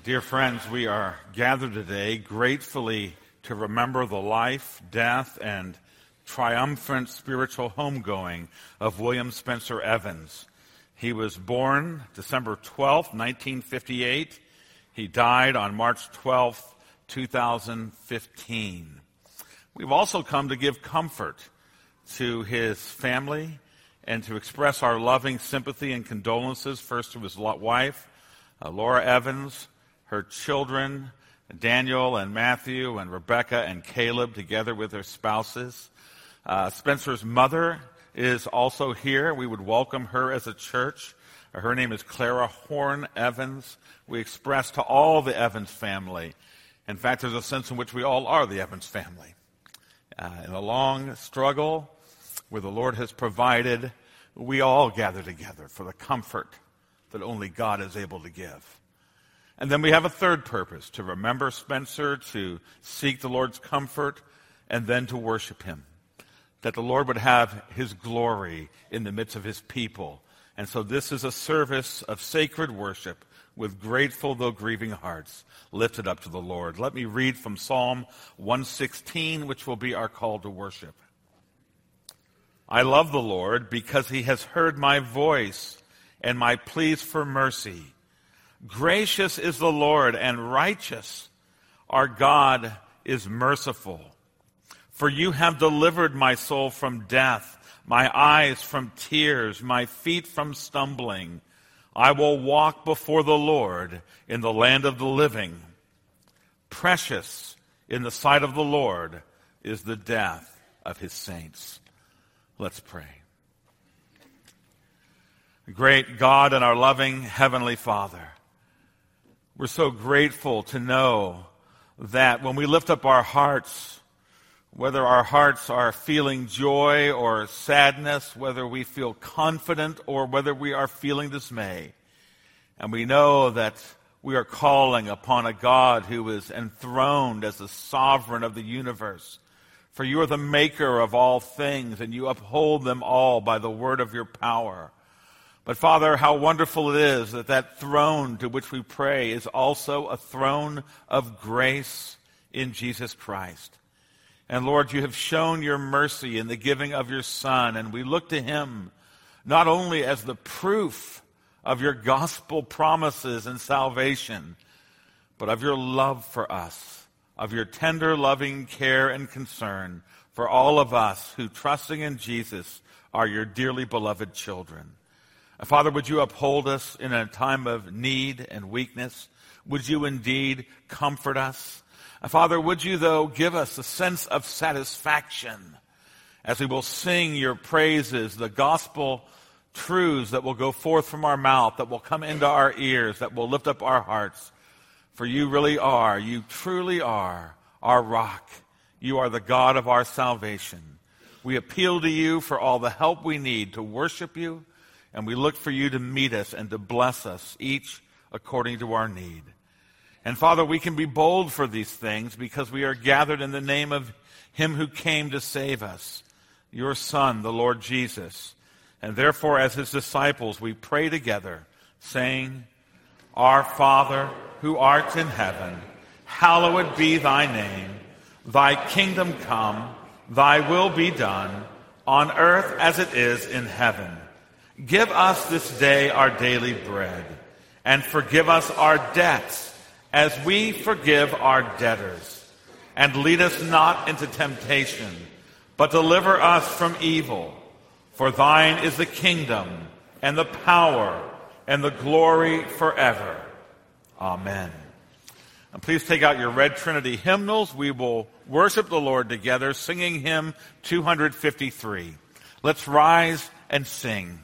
Dear friends, we are gathered today gratefully to remember the life, death, and triumphant spiritual homegoing of William Spencer Evans. He was born December 12th, 1958. He died on March 12th, 2015. We've also come to give comfort to his family and to express our loving sympathy and condolences, first to his wife, Laura Evans, her children, Daniel and Matthew and Rebecca and Caleb, together with their spouses. Spencer's mother is also here. We would welcome her as a church. Her name is Clara Horn Evans. We express to all the Evans family. In fact, there's a sense in which we all are the Evans family. In a long struggle where the Lord has provided, we all gather together for the comfort that only God is able to give. And then we have a third purpose, to remember Spencer, to seek the Lord's comfort, and then to worship him. That the Lord would have his glory in the midst of his people. And so this is a service of sacred worship with grateful though grieving hearts lifted up to the Lord. Let me read from Psalm 116, which will be our call to worship. I love the Lord because he has heard my voice and my pleas for mercy. Gracious is the Lord and righteous. Our God is merciful. For you have delivered my soul from death, my eyes from tears, my feet from stumbling. I will walk before the Lord in the land of the living. Precious in the sight of the Lord is the death of his saints. Let's pray. Great God and our loving Heavenly Father, we're so grateful to know that when we lift up our hearts, whether our hearts are feeling joy or sadness, whether we feel confident or whether we are feeling dismay, and we know that we are calling upon a God who is enthroned as the sovereign of the universe. For you are the maker of all things, and you uphold them all by the word of your power. But Father, how wonderful it is that that throne to which we pray is also a throne of grace in Jesus Christ. And Lord, you have shown your mercy in the giving of your Son, and we look to him not only as the proof of your gospel promises and salvation, but of your love for us, of your tender, loving care and concern for all of us who, trusting in Jesus, are your dearly beloved children. Father, would you uphold us in a time of need and weakness? Would you indeed comfort us? Father, would you, though, give us a sense of satisfaction as we will sing your praises, the gospel truths that will go forth from our mouth, that will come into our ears, that will lift up our hearts. For you really are, you truly are our rock. You are the God of our salvation. We appeal to you for all the help we need to worship you, and we look for you to meet us and to bless us, each according to our need. And Father, we can be bold for these things because we are gathered in the name of him who came to save us, your Son, the Lord Jesus. And therefore, as his disciples, we pray together, saying, Our Father, who art in heaven, hallowed be thy name. Thy kingdom come, thy will be done, on earth as it is in heaven. Give us this day our daily bread, and forgive us our debts as we forgive our debtors. And lead us not into temptation, but deliver us from evil. For thine is the kingdom, and the power, and the glory forever. Amen. And please take out your Red Trinity hymnals. We will worship the Lord together, singing hymn 253. Let's rise and sing.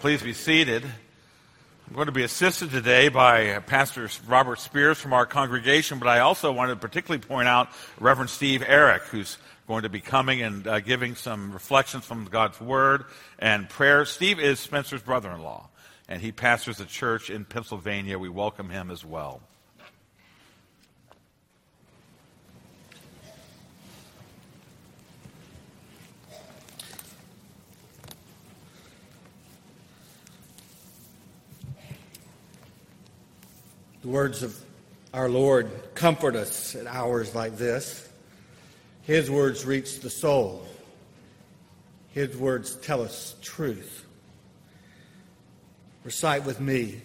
please be seated. I'm going to be assisted today by Pastor Robert Spears from our congregation, but I also wanted to particularly point out Reverend Steve Eric, who's going to be coming and giving some reflections from God's Word and prayer. Steve is Spencer's brother-in-law, and he pastors a church in Pennsylvania. We welcome him as well. The words of our Lord comfort us at hours like this. His words reach the soul. His words tell us truth. Recite with me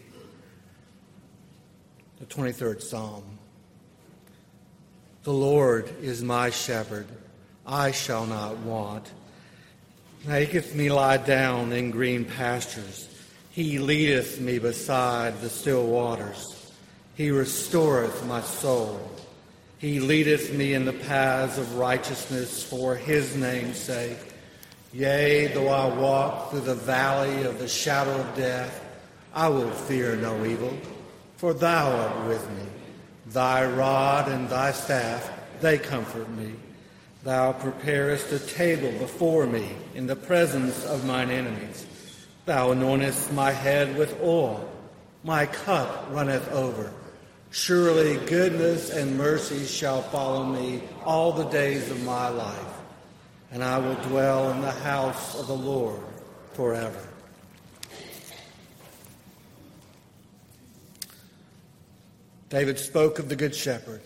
the 23rd Psalm. The Lord is my shepherd, I shall not want. He maketh me lie down in green pastures. He leadeth me beside the still waters. He restoreth my soul. He leadeth me in the paths of righteousness for his name's sake. Yea, though I walk through the valley of the shadow of death, I will fear no evil, for thou art with me. Thy rod and thy staff, they comfort me. Thou preparest a table before me in the presence of mine enemies. Thou anointest my head with oil. My cup runneth over. Surely goodness and mercy shall follow me all the days of my life, and I will dwell in the house of the Lord forever. David spoke of the Good Shepherd.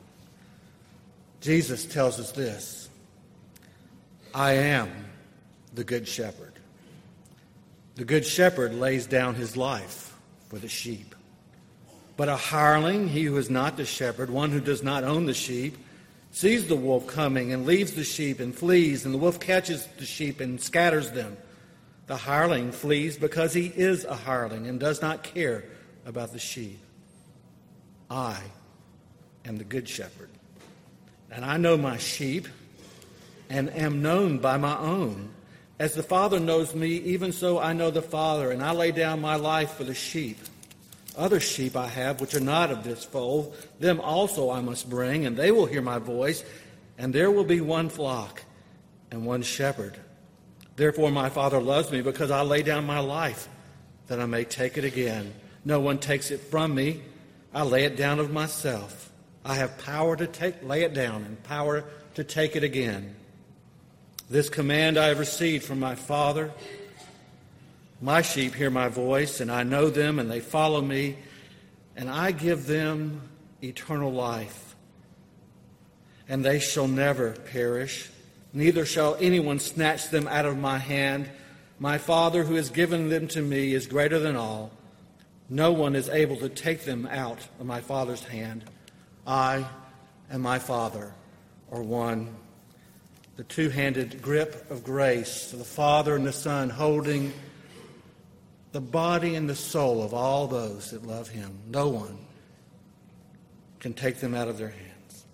Jesus tells us this: I am the Good Shepherd. The Good Shepherd lays down his life for the sheep. But a hireling, he who is not the shepherd, one who does not own the sheep, sees the wolf coming and leaves the sheep and flees, and the wolf catches the sheep and scatters them. The hireling flees because he is a hireling and does not care about the sheep. I am the Good Shepherd, and I know my sheep and am known by my own. As the Father knows me, even so I know the Father, and I lay down my life for the sheep. Other sheep I have which are not of this fold, them also I must bring, and they will hear my voice, and there will be one flock and one shepherd. Therefore my Father loves me, because I lay down my life, that I may take it again. No one takes it from me. I lay it down of myself. I have power to lay it down and power to take it again. This command I have received from my Father. My sheep hear my voice, and I know them, and they follow me, and I give them eternal life. And they shall never perish, neither shall anyone snatch them out of my hand. My Father who has given them to me is greater than all. No one is able to take them out of my Father's hand. I and my Father are one. The two-handed grip of grace, the Father and the Son holding the body and the soul of all those that love him. No one can take them out of their hands.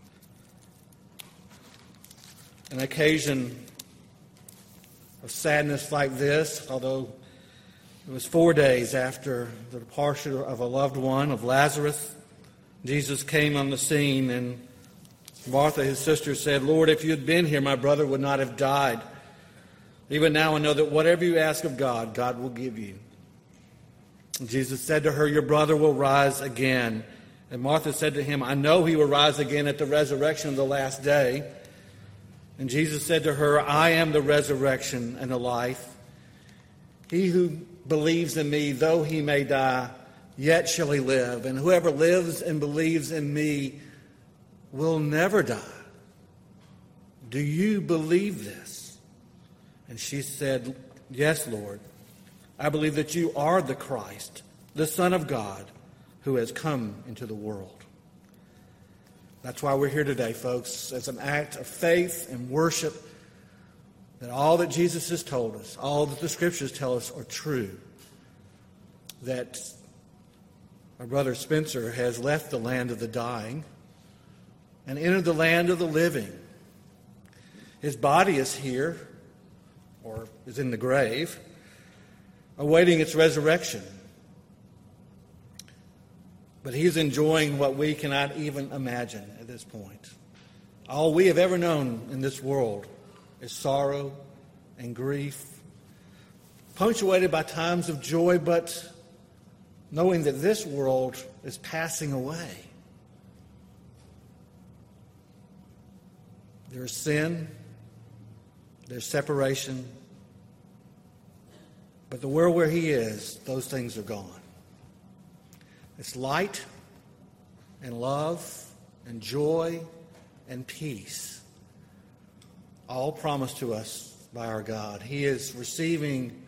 An occasion of sadness like this, although it was 4 days after the departure of a loved one, of Lazarus, Jesus came on the scene, and Martha, his sister, said, Lord, if you had been here, my brother would not have died. Even now I know that whatever you ask of God, God will give you. And Jesus said to her, your brother will rise again. And Martha said to him, I know he will rise again at the resurrection of the last day. And Jesus said to her, I am the resurrection and the life. He who believes in me, though he may die, yet shall he live. And whoever lives and believes in me will never die. Do you believe this? And she said, yes, Lord. I believe that you are the Christ, the Son of God, who has come into the world. That's why we're here today, folks, as an act of faith and worship, that all that Jesus has told us, all that the Scriptures tell us are true. That our brother Spencer has left the land of the dying and entered the land of the living. His body is here, or is in the grave. awaiting its resurrection. But he's enjoying what we cannot even imagine at this point. All we have ever known in this world is sorrow and grief, punctuated by times of joy, but knowing that this world is passing away. There's sin, there's separation, but the world where he is, those things are gone. It's light and love and joy and peace, all promised to us by our God. He is receiving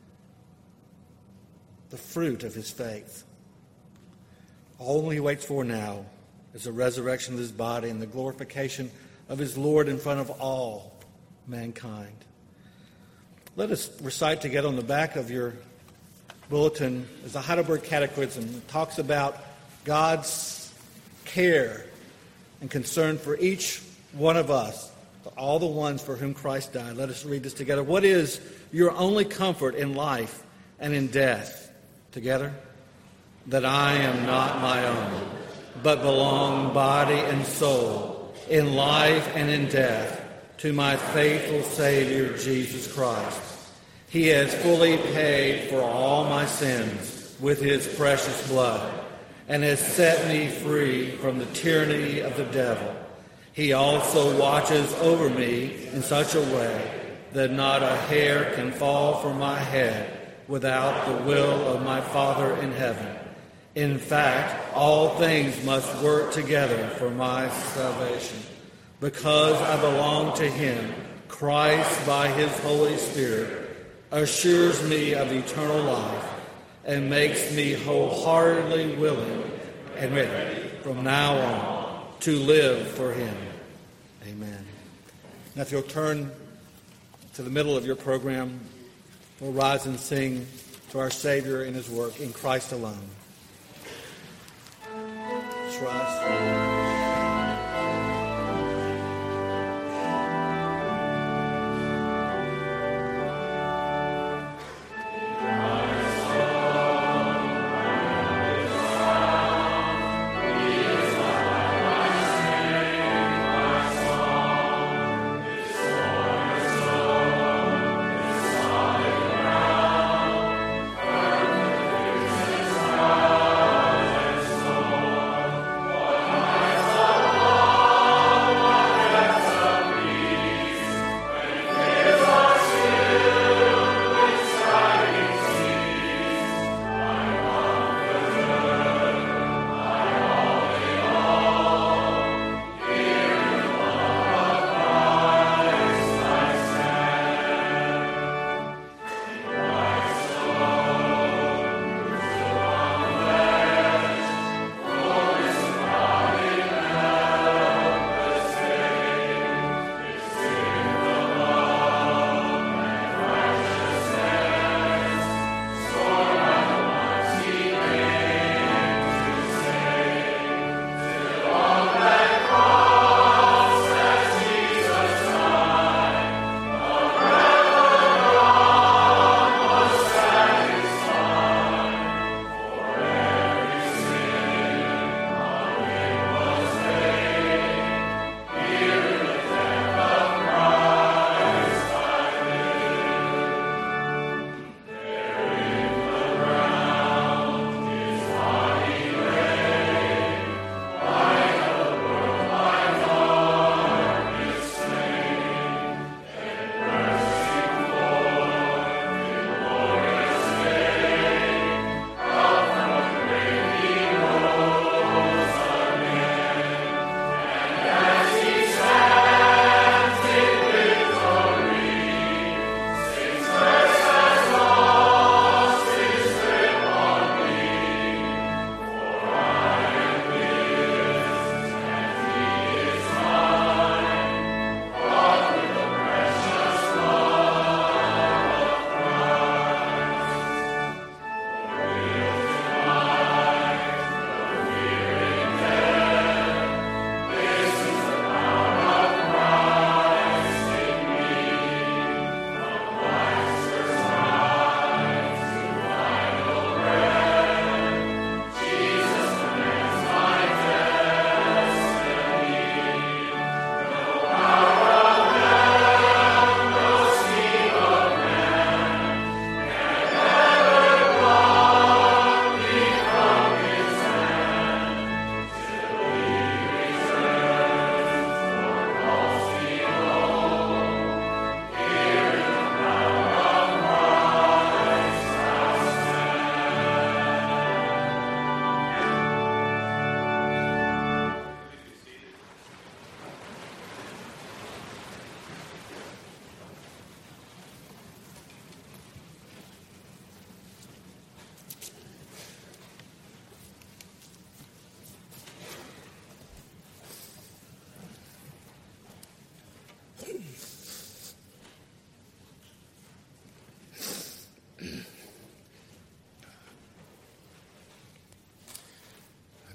the fruit of his faith. All he waits for now is the resurrection of his body and the glorification of his Lord in front of all mankind. Let us recite together on the back of your bulletin is the Heidelberg Catechism. It talks about God's care and concern for each one of us, for all the ones for whom Christ died. Let us read this together. What is your only comfort in life and in death? Together. That I am not my own, but belong body and soul, in life and in death, to my faithful Savior, Jesus Christ. He has fully paid for all my sins with his precious blood, and has set me free from the tyranny of the devil. He also watches over me in such a way that not a hair can fall from my head without the will of my Father in heaven. In fact, all things must work together for my salvation. Because I belong to him, Christ, by his Holy Spirit, assures me of eternal life and makes me wholeheartedly willing and ready from now on to live for him. Amen. Now, if you'll turn to the middle of your program, we'll rise and sing to our Savior in his work in Christ alone. Trust.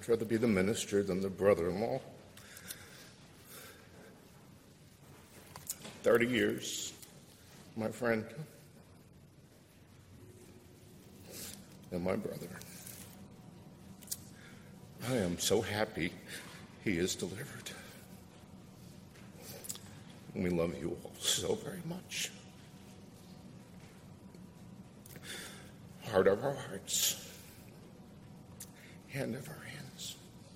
I'd rather be the minister than the brother-in-law. 30 years, my friend and my brother. I am so happy he is delivered. We love you all so very much. Heart of our hearts, hand of our hands.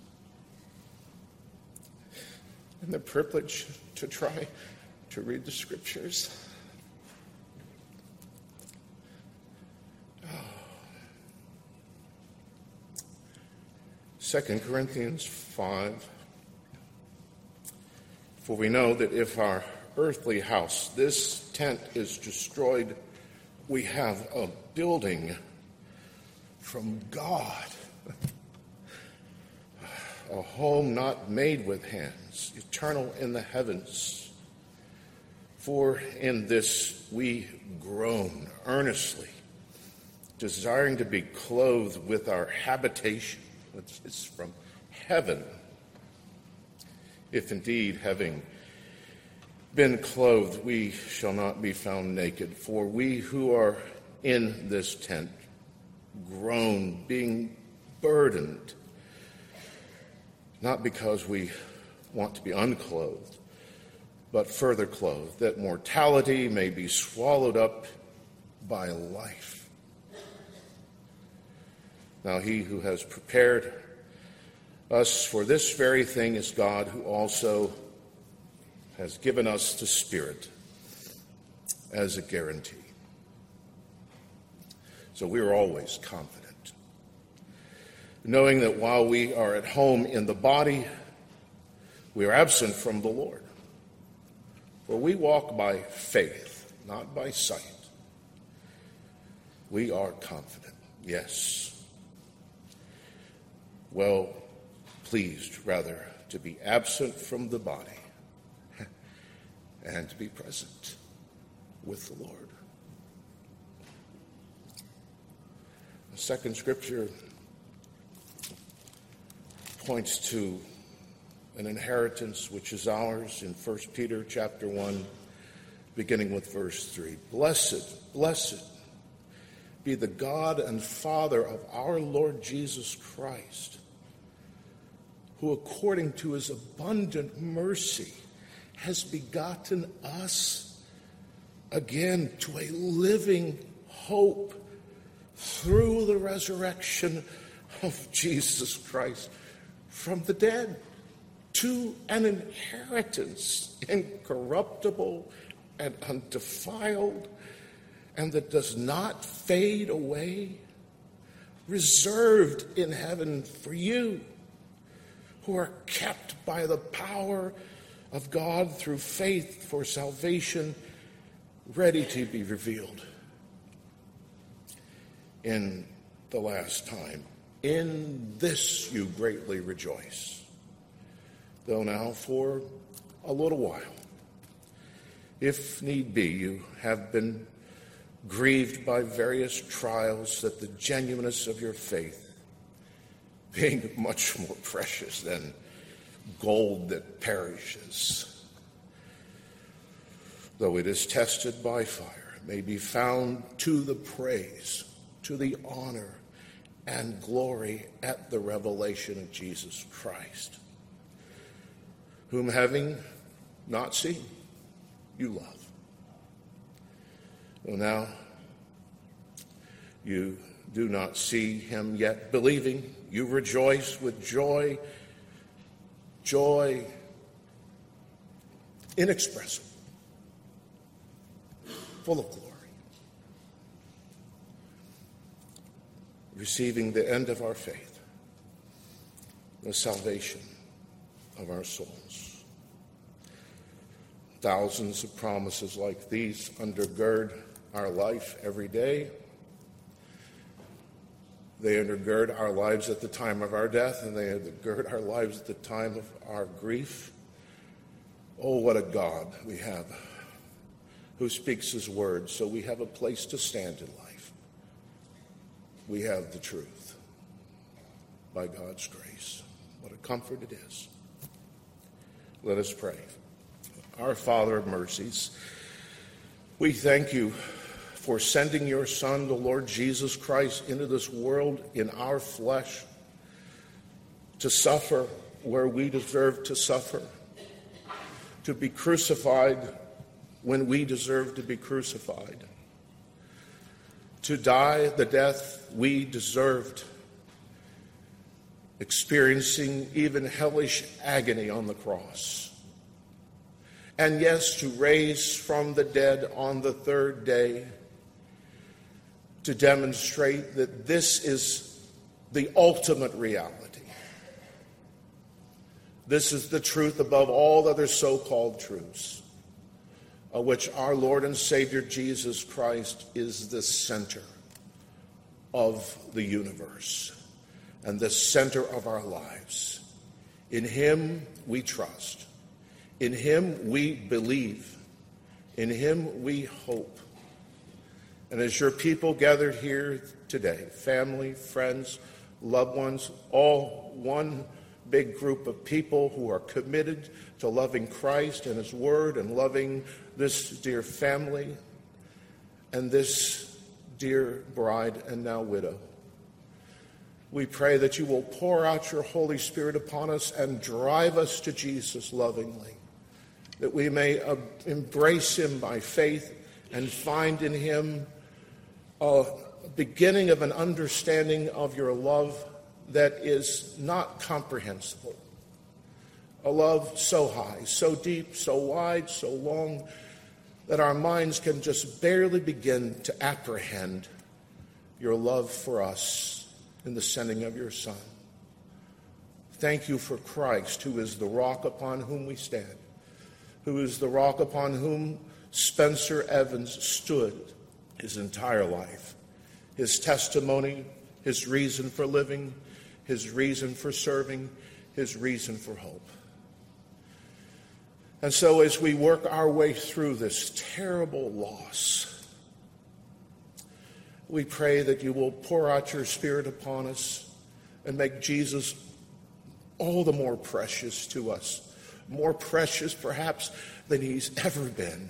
And the privilege to try to read the scriptures. 2 Corinthians 5. For we know that if our earthly house, this tent, is destroyed, we have a building from God, a home not made with hands, eternal in the heavens. For in this we groan earnestly, desiring to be clothed with our habitation, which is from heaven, if indeed, having been clothed, we shall not be found naked. For we who are in this tent groan, being burdened, not because we want to be unclothed, but further clothed, that mortality may be swallowed up by life. Now he who has prepared us for this very thing is God, who also has given us the Spirit as a guarantee. So we are always confident, knowing that while we are at home in the body, we are absent from the Lord. For we walk by faith, not by sight. We are confident, yes. Well pleased, rather, to be absent from the body and to be present with the Lord. The second scripture points to an inheritance which is ours in 1 Peter chapter 1, beginning with verse 3. Blessed be the God and Father of our Lord Jesus Christ, who according to his abundant mercy has begotten us again to a living hope through the resurrection of Jesus Christ from the dead, to an inheritance incorruptible and undefiled, and that does not fade away, reserved in heaven for you, who are kept by the power of God through faith for salvation, ready to be revealed in the last time. In this you greatly rejoice, though now for a little while, if need be, you have been grieved by various trials, that the genuineness of your faith, being much more precious than gold that perishes, though it is tested by fire, may be found to the praise, to the honor, and glory at the revelation of Jesus Christ, whom having not seen, you love. Well, now you do not see him yet, believing, you rejoice with joy inexpressible, full of glory, receiving the end of our faith, the salvation of our souls. Thousands of promises like these undergird our life every day. They undergird our lives at the time of our death, and they undergird our lives at the time of our grief. Oh, what a God we have, who speaks his word, so we have a place to stand in life. We have the truth. by God's grace. What a comfort it is. Let us pray. Our Father of mercies, we thank you for sending your Son, the Lord Jesus Christ, into this world in our flesh to suffer where we deserve to suffer, to be crucified when we deserve to be crucified, to die the death we deserved, experiencing even hellish agony on the cross. And yes, to raise from the dead on the third day, to demonstrate that this is the ultimate reality. This is the truth above all other so-called truths, of which our Lord and Savior Jesus Christ is the center of the universe and the center of our lives. In him we trust. In him we believe. In him we hope. And as your people gathered here today, family, friends, loved ones, all one big group of people who are committed to loving Christ and his word and loving this dear family and this dear bride and now widow. We pray that you will pour out your Holy Spirit upon us and drive us to Jesus lovingly, that we may embrace him by faith and find in him a beginning of an understanding of your love that is not comprehensible. A love so high, so deep, so wide, so long, that our minds can just barely begin to apprehend your love for us in the sending of your Son. Thank you for Christ, who is the rock upon whom we stand, who is the rock upon whom Spencer Evans stood his entire life. His testimony, his reason for living, his reason for serving, his reason for hope. And so as we work our way through this terrible loss, we pray that you will pour out your Spirit upon us and make Jesus all the more precious to us, more precious perhaps than he's ever been.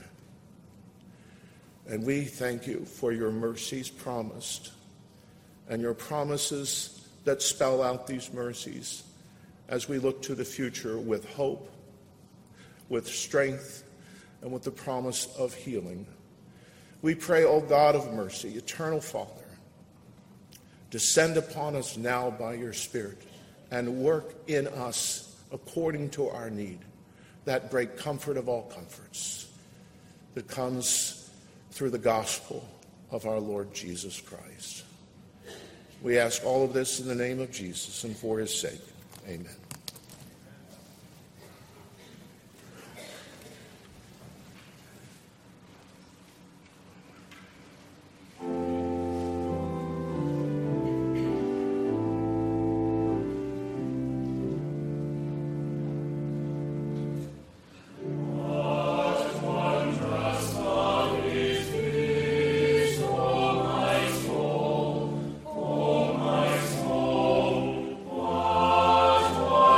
And we thank you for your mercies promised and your promises that spell out these mercies as we look to the future with hope, with strength, and with the promise of healing. We pray, O God of mercy, eternal Father, descend upon us now by your Spirit and work in us according to our need, that great comfort of all comforts that comes through the gospel of our Lord Jesus Christ. We ask all of this in the name of Jesus and for his sake. Amen. What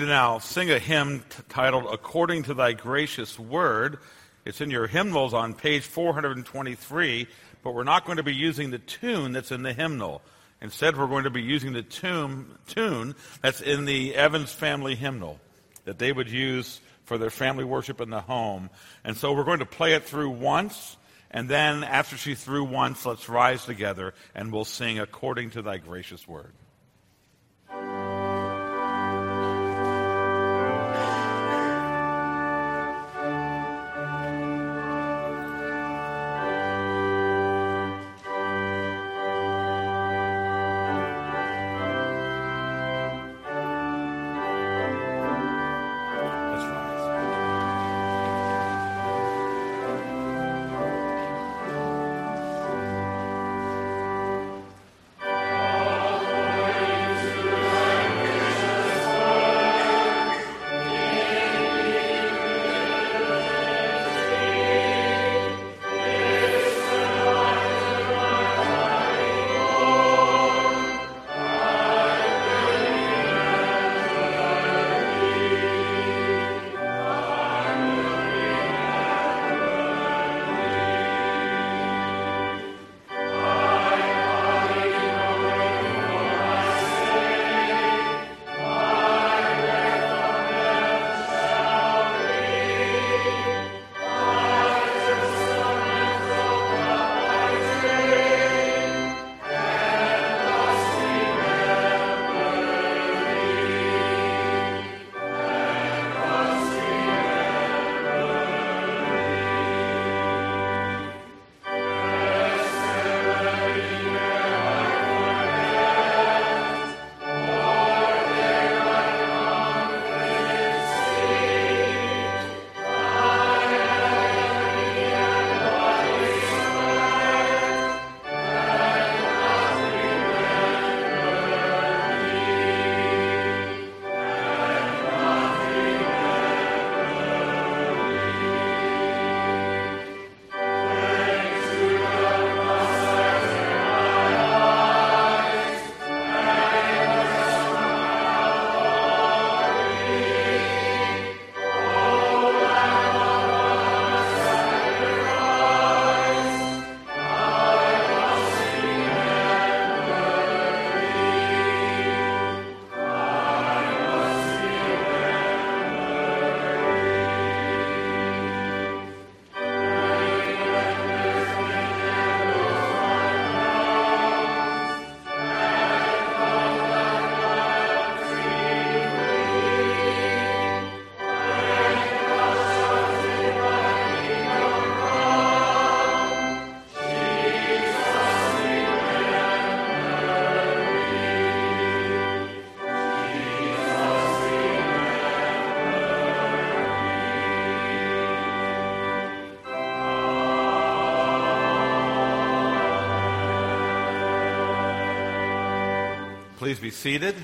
to now sing a hymn titled According to Thy Gracious Word. It's in your hymnals on page 423, but we're not going to be using the tune that's in the hymnal. Instead, we're going to be using the tune that's in the Evans family hymnal that they would use for their family worship in the home. And so we're going to play it through once, and then after she's through once, let's rise together and we'll sing According to Thy Gracious Word. Please be seated.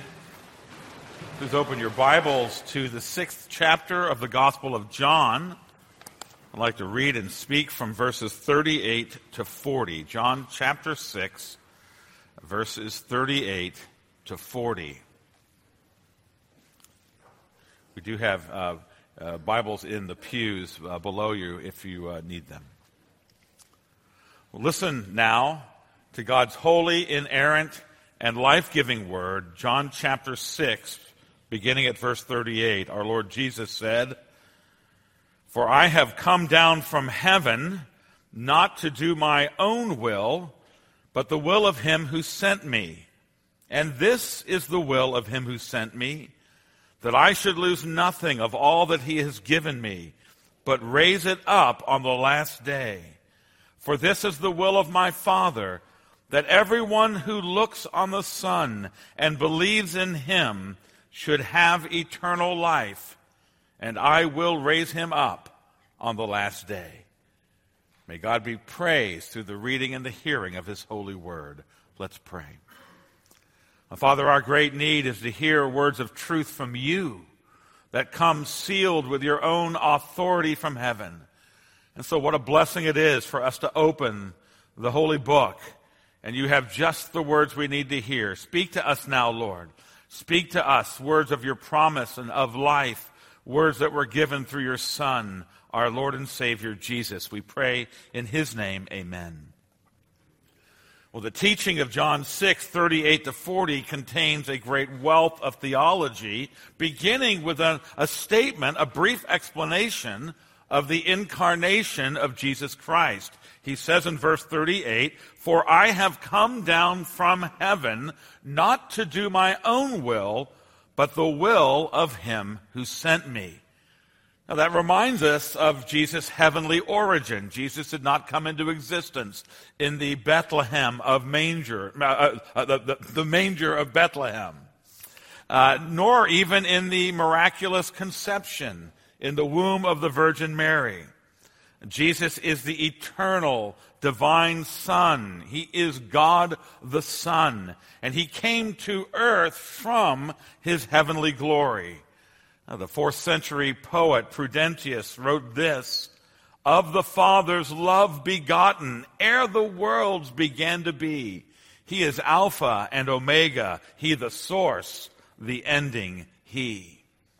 Please open your Bibles to the 6th chapter of the Gospel of John. I'd like to read and speak from verses 38 to 40. John chapter 6, verses 38 to 40. We do have Bibles in the pews below you if you need them. Well, listen now to God's holy, inerrant, and life-giving word. John chapter 6, beginning at verse 38, our Lord Jesus said, "For I have come down from heaven not to do my own will, but the will of him who sent me. And this is the will of him who sent me, that I should lose nothing of all that he has given me, but raise it up on the last day. For this is the will of my Father, that everyone who looks on the Son and believes in him should have eternal life, and I will raise him up on the last day." May God be praised through the reading and the hearing of his holy word. Let's pray. Father, our great need is to hear words of truth from you that come sealed with your own authority from heaven. And so what a blessing it is for us to open the holy book, and you have just the words we need to hear. Speak to us now, Lord. Speak to us words of your promise and of life, words that were given through your Son, our Lord and Savior, Jesus. We pray in his name, amen. Well, the teaching of John 6:38-40 contains a great wealth of theology, beginning with a statement, a brief explanation of the incarnation of Jesus Christ. He says in verse 38, "For I have come down from heaven not to do my own will, but the will of him who sent me." Now that reminds us of Jesus' heavenly origin. Jesus did not come into existence in the Bethlehem of manger, the manger of Bethlehem, nor even in the miraculous conception in the womb of the Virgin Mary. Jesus is the eternal, divine Son. He is God the Son, and he came to earth from his heavenly glory. Now, the 4th century poet Prudentius wrote this: "Of the Father's love begotten, ere the worlds began to be, he is Alpha and Omega, he the source, the ending, he."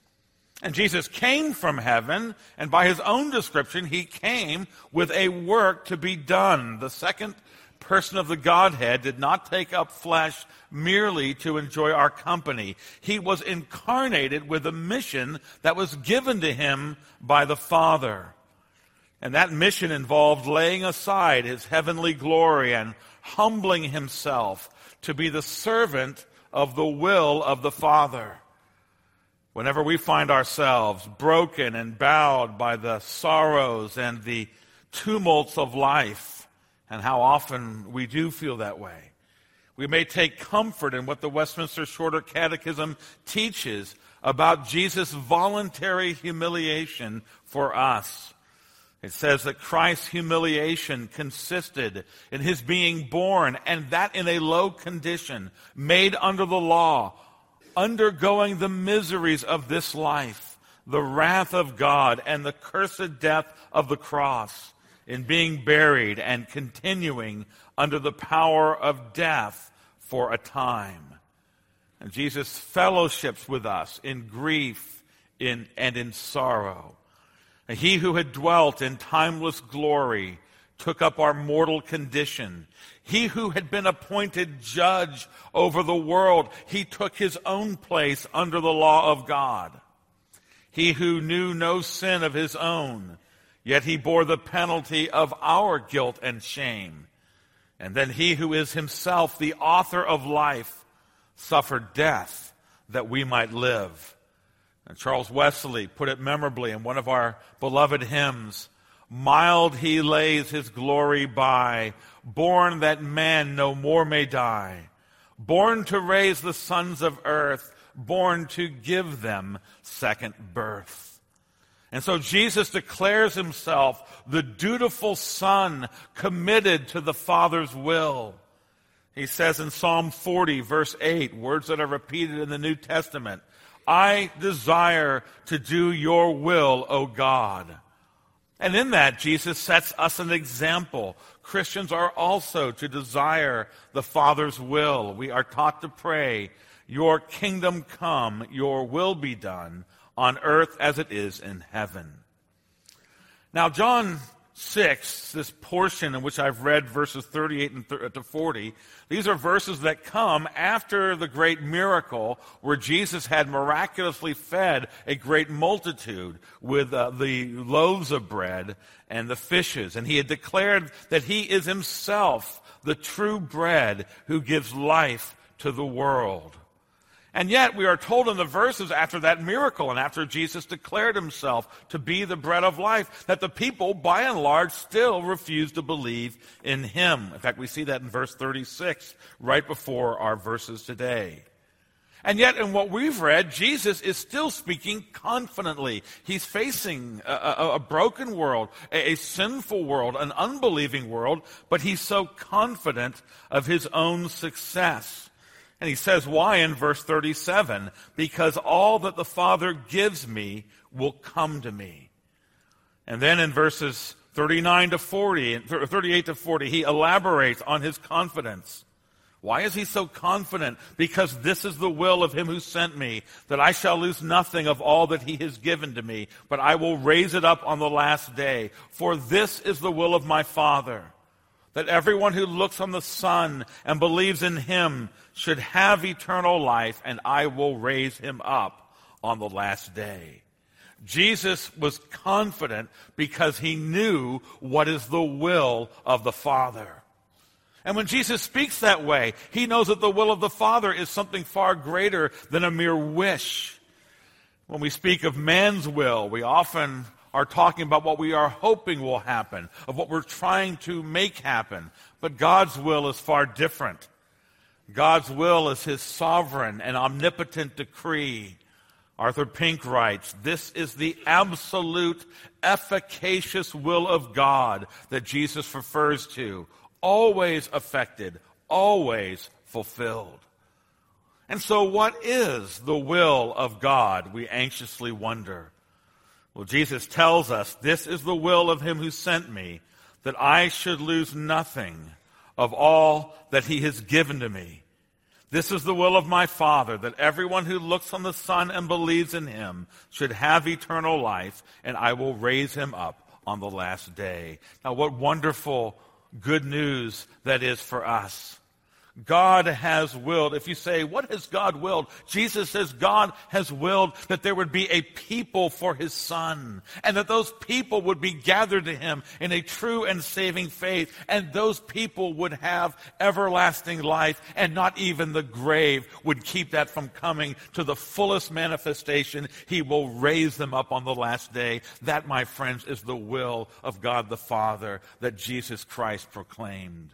And Jesus came from heaven, and by his own description, he came with a work to be done. The second person of the Godhead did not take up flesh merely to enjoy our company. He was incarnated with a mission that was given to him by the Father. And that mission involved laying aside his heavenly glory and humbling himself to be the servant of the will of the Father. Whenever we find ourselves broken and bowed by the sorrows and the tumults of life, and how often we do feel that way, we may take comfort in what the Westminster Shorter Catechism teaches about Jesus' voluntary humiliation for us. It says that Christ's humiliation consisted in his being born, and that in a low condition, made under the law, undergoing the miseries of this life, the wrath of God, and the cursed death of the cross, in being buried and continuing under the power of death for a time. And Jesus fellowships with us in grief and in sorrow. And he who had dwelt in timeless glory took up our mortal condition. He who had been appointed judge over the world, he took his own place under the law of God. He who knew no sin of his own, yet he bore the penalty of our guilt and shame. And then he who is himself the author of life suffered death that we might live. And Charles Wesley put it memorably in one of our beloved hymns: "Mild he lays his glory by, born that man no more may die, born to raise the sons of earth, born to give them second birth." And so Jesus declares himself the dutiful Son committed to the Father's will. He says in Psalm 40, verse 8, words that are repeated in the New Testament, "I desire to do your will, O God." And in that, Jesus sets us an example. Christians are also to desire the Father's will. We are taught to pray, "Your kingdom come, your will be done, on earth as it is in heaven." Now, John 6, this portion in which I've read verses 38 to 40, these are verses that come after the great miracle where Jesus had miraculously fed a great multitude with the loaves of bread and the fishes. And he had declared that he is himself the true bread who gives life to the world. And yet we are told in the verses after that miracle and after Jesus declared himself to be the bread of life, that the people, by and large, still refuse to believe in him. In fact, we see that in verse 36, right before our verses today. And yet, in what we've read, Jesus is still speaking confidently. He's facing a broken world, a sinful world, an unbelieving world, but he's so confident of his own success. And he says why in verse 37, "Because all that the Father gives me will come to me." And then in verses 39 to 40, and 38 to 40, he elaborates on his confidence. Why is he so confident? Because this is the will of him who sent me, that I shall lose nothing of all that he has given to me, but I will raise it up on the last day. For this is the will of my Father, that everyone who looks on the Son and believes in him should have eternal life, and I will raise him up on the last day. Jesus was confident because he knew what is the will of the Father. And when Jesus speaks that way, he knows that the will of the Father is something far greater than a mere wish. When we speak of man's will, we often are talking about what we are hoping will happen, of what we're trying to make happen. But God's will is far different. God's will is his sovereign and omnipotent decree. Arthur Pink writes, "This is the absolute, efficacious will of God that Jesus refers to, always effected, always fulfilled." And so what is the will of God, we anxiously wonder? Well, Jesus tells us, "This is the will of him who sent me, that I should lose nothing of all that he has given to me. This is the will of my Father, that everyone who looks on the Son and believes in him should have eternal life, and I will raise him up on the last day." Now, what wonderful good news that is for us. God has willed. If you say, what has God willed? Jesus says God has willed that there would be a people for his Son, and that those people would be gathered to him in a true and saving faith, and those people would have everlasting life, and not even the grave would keep that from coming to the fullest manifestation. He will raise them up on the last day. That, my friends, is the will of God the Father that Jesus Christ proclaimed.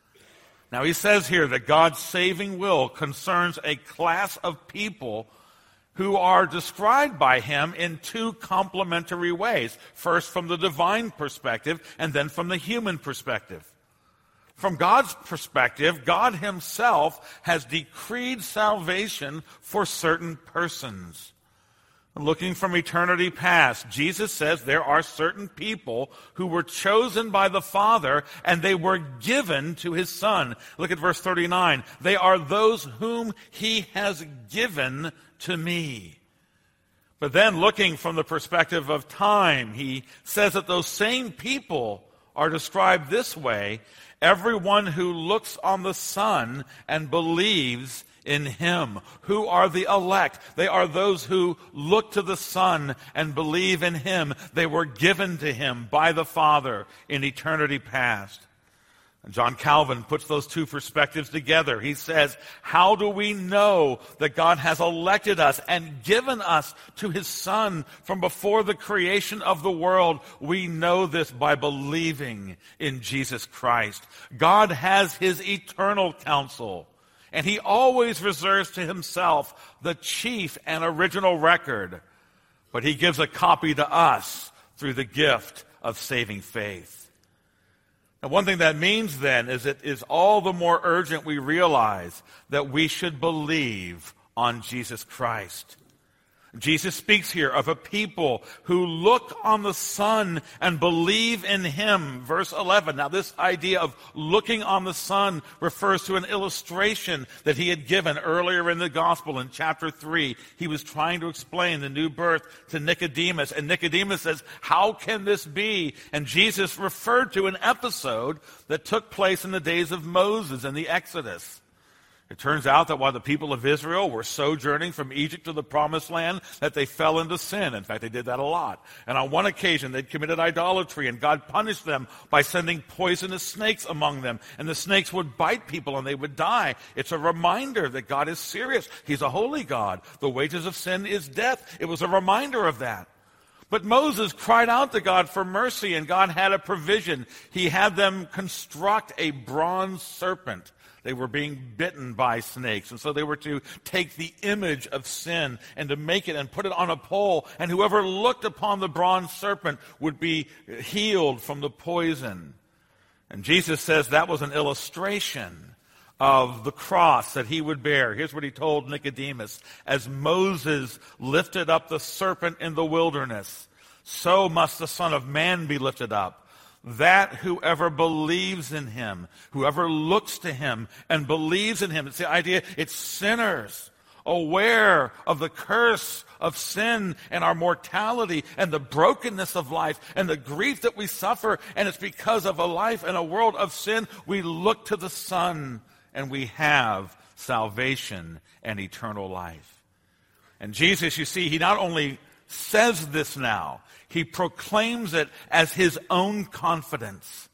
Now, he says here that God's saving will concerns a class of people who are described by him in two complementary ways. First, from the divine perspective, and then from the human perspective. From God's perspective, God himself has decreed salvation for certain persons. Looking from eternity past, Jesus says there are certain people who were chosen by the Father and they were given to his Son. Look at verse 39. "They are those whom he has given to me." But then looking from the perspective of time, he says that those same people are described this way: "Everyone who looks on the Son and believes in him." Who are the elect? They are those who look to the Son and believe in him. They were given to him by the Father in eternity past. And John Calvin puts those two perspectives together. He says, how do we know that God has elected us and given us to his Son from before the creation of the world? We know this by believing in Jesus Christ. God has his eternal counsel, and he always reserves to himself the chief and original record, but he gives a copy to us through the gift of saving faith. Now, one thing that means then is it is all the more urgent we realize that we should believe on Jesus Christ. Jesus speaks here of a people who look on the Son and believe in him. Verse 11. Now, this idea of looking on the Son refers to an illustration that he had given earlier in the gospel in chapter 3. He was trying to explain the new birth to Nicodemus. And Nicodemus says, how can this be? And Jesus referred to an episode that took place in the days of Moses and the Exodus. It turns out that while the people of Israel were sojourning from Egypt to the Promised Land, that they fell into sin. In fact, they did that a lot. And on one occasion, they'd committed idolatry, and God punished them by sending poisonous snakes among them. And the snakes would bite people, and they would die. It's a reminder that God is serious. He's a holy God. The wages of sin is death. It was a reminder of that. But Moses cried out to God for mercy, and God had a provision. He had them construct a bronze serpent. They were being bitten by snakes, and so they were to take the image of sin and to make it and put it on a pole, and whoever looked upon the bronze serpent would be healed from the poison. And Jesus says that was an illustration of the cross that he would bear. Here's what he told Nicodemus: as Moses lifted up the serpent in the wilderness, so must the Son of Man be lifted up, that whoever believes in him, whoever looks to him and believes in him, it's the idea, it's sinners aware of the curse of sin and our mortality and the brokenness of life and the grief that we suffer, and it's because of a life and a world of sin, we look to the Son and we have salvation and eternal life. And Jesus, you see, he not only says this now, he proclaims it as his own confidence.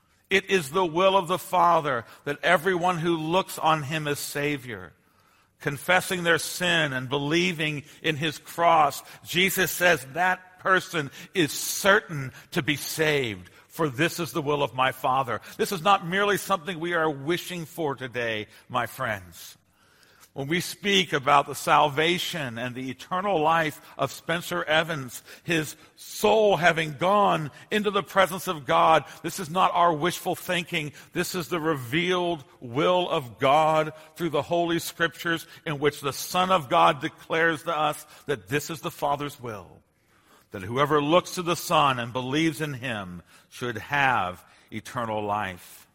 It is the will of the Father that everyone who looks on him as Savior, confessing their sin and believing in his cross, Jesus says that person is certain to be saved, for this is the will of my Father. This is not merely something we are wishing for today, my friends. When we speak about the salvation and the eternal life of Spencer Evans, his soul having gone into the presence of God, this is not our wishful thinking. This is the revealed will of God through the Holy Scriptures, in which the Son of God declares to us that this is the Father's will, that whoever looks to the Son and believes in him should have eternal life.